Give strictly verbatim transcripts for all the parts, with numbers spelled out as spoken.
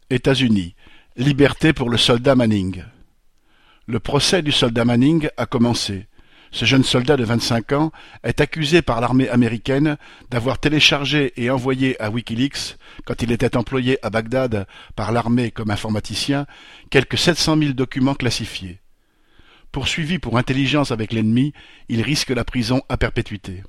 États-Unis. Liberté pour le soldat Manning. Le procès du soldat Manning a commencé. Ce jeune soldat de vingt-cinq ans est accusé par l'armée américaine d'avoir téléchargé et envoyé à Wikileaks, quand il était employé à Bagdad par l'armée comme informaticien, quelque sept cent mille documents classifiés. Poursuivi pour intelligence avec l'ennemi, il risque la prison à perpétuité.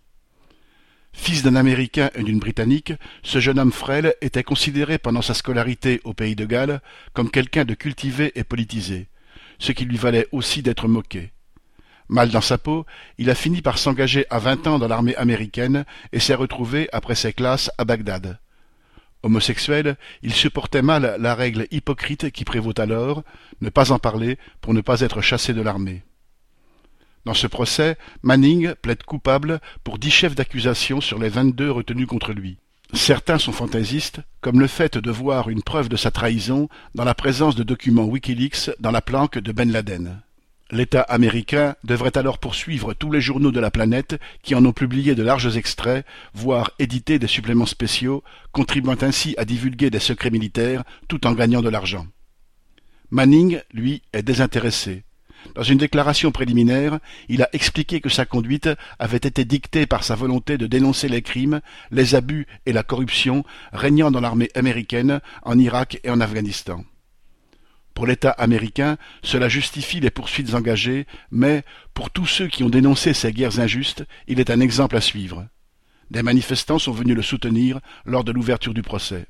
Fils d'un Américain et d'une Britannique, ce jeune homme frêle était considéré pendant sa scolarité au pays de Galles comme quelqu'un de cultivé et politisé, ce qui lui valait aussi d'être moqué. Mal dans sa peau, il a fini par s'engager à vingt ans dans l'armée américaine et s'est retrouvé après ses classes à Bagdad. Homosexuel, il supportait mal la règle hypocrite qui prévaut alors, ne pas en parler pour ne pas être chassé de l'armée. Dans ce procès, Manning plaide coupable pour dix chefs d'accusation sur les vingt-deux retenus contre lui. Certains sont fantaisistes, comme le fait de voir une preuve de sa trahison dans la présence de documents Wikileaks dans la planque de Ben Laden. L'État américain devrait alors poursuivre tous les journaux de la planète qui en ont publié de larges extraits, voire édité des suppléments spéciaux, contribuant ainsi à divulguer des secrets militaires tout en gagnant de l'argent. Manning, lui, est désintéressé. Dans une déclaration préliminaire, il a expliqué que sa conduite avait été dictée par sa volonté de dénoncer les crimes, les abus et la corruption régnant dans l'armée américaine, en Irak et en Afghanistan. Pour l'État américain, cela justifie les poursuites engagées, mais, pour tous ceux qui ont dénoncé ces guerres injustes, il est un exemple à suivre. Des manifestants sont venus le soutenir lors de l'ouverture du procès.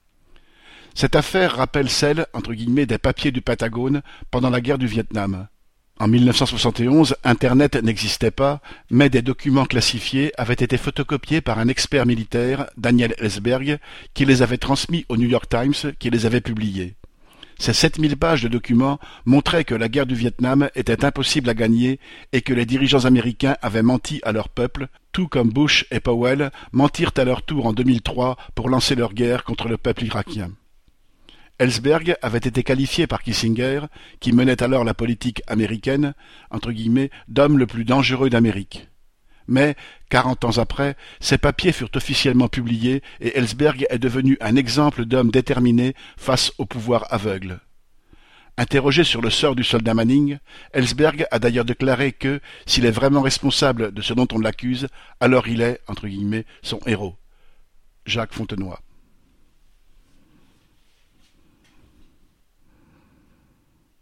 Cette affaire rappelle celle, entre guillemets, des papiers du Pentagone pendant la guerre du Vietnam. En mille neuf cent soixante et onze, Internet n'existait pas, mais des documents classifiés avaient été photocopiés par un expert militaire, Daniel Ellsberg, qui les avait transmis au New York Times, qui les avait publiés. Ces sept mille pages de documents montraient que la guerre du Vietnam était impossible à gagner et que les dirigeants américains avaient menti à leur peuple, tout comme Bush et Powell mentirent à leur tour en deux mille trois pour lancer leur guerre contre le peuple irakien. Ellsberg avait été qualifié par Kissinger, qui menait alors la politique américaine, entre guillemets, d'homme le plus dangereux d'Amérique. Mais, quarante ans après, ces papiers furent officiellement publiés et Ellsberg est devenu un exemple d'homme déterminé face au pouvoir aveugle. Interrogé sur le sort du soldat Manning, Ellsberg a d'ailleurs déclaré que, s'il est vraiment responsable de ce dont on l'accuse, alors il est, entre guillemets, son héros. Jacques Fontenoy.